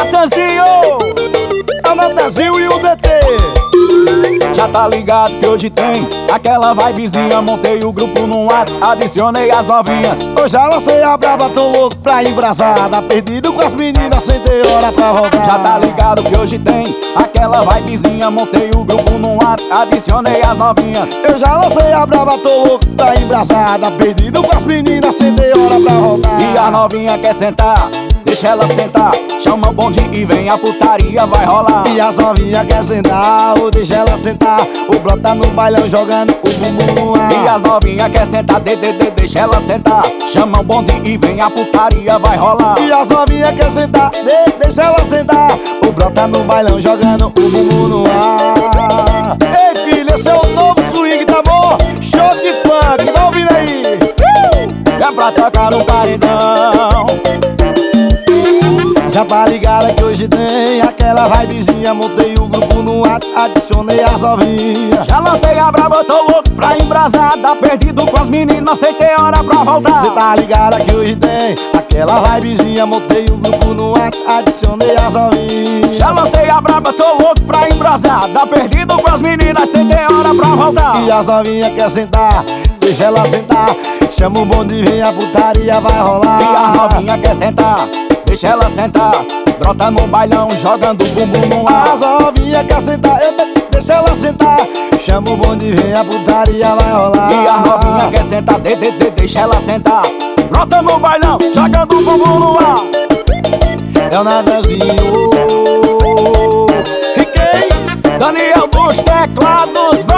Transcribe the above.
Natanzinho, É o Natanzinho e o DT. já tá ligado que hoje tem aquela vibezinha. Montei o grupo no WhatsApp, adicionei as novinhas. Eu já lancei a braba, tô louco pra embrasada. Perdido com as meninas sem ter hora pra rodar. Já tá ligado que hoje tem aquela vibezinha. Montei o grupo no WhatsApp, adicionei as novinhas. Eu já lancei a braba, tô louco pra embrasada. Perdido com as meninas sem ter hora pra rodar. E a novinha quer sentar, deixa ela sentar. Chama o bonde e vem, a putaria vai rolar. E as novinhas quer sentar, ou deixa ela sentar. Ou brota no bailão jogando o bumbum no ar. E as novinha quer sentar, deixa ela sentar. Chama o bonde e vem, a putaria vai rolar. E as novinhas quer sentar, deixa ela sentar. Ou brota no bailão jogando o bumbum no ar. Ei filha, esse é o novo swing, tá bom? Show de funk, vai ouvindo aí. É pra tocar no paredão. Já tá ligada que hoje tem aquela vibezinha. Montei o grupo no WhatsApp, adicionei as novinhas. Já lancei a braba, tô louco pra embrasada. Perdido com as meninas, sem ter hora pra voltar. Cê tá ligada que hoje tem aquela vibezinha. Montei o grupo no WhatsApp, adicionei as novinhas. Já lancei a braba, tô louco pra embrasada. Perdido com as meninas, sem ter hora pra voltar. E as novinhas quer sentar, deixa ela sentar. Chama o bonde e vem, a putaria vai rolar. E a novinha quer sentar, deixa ela sentar. Brota no bailão, jogando bumbum no ar. As novinhas quer sentar, deixa ela sentar. Chama o bonde e vem, a putaria vai rolar. E a novinha quer sentar, deixa ela sentar. Brota no bailão, jogando bumbum no ar. É o Natanzinho. E quem? Daniel dos teclados.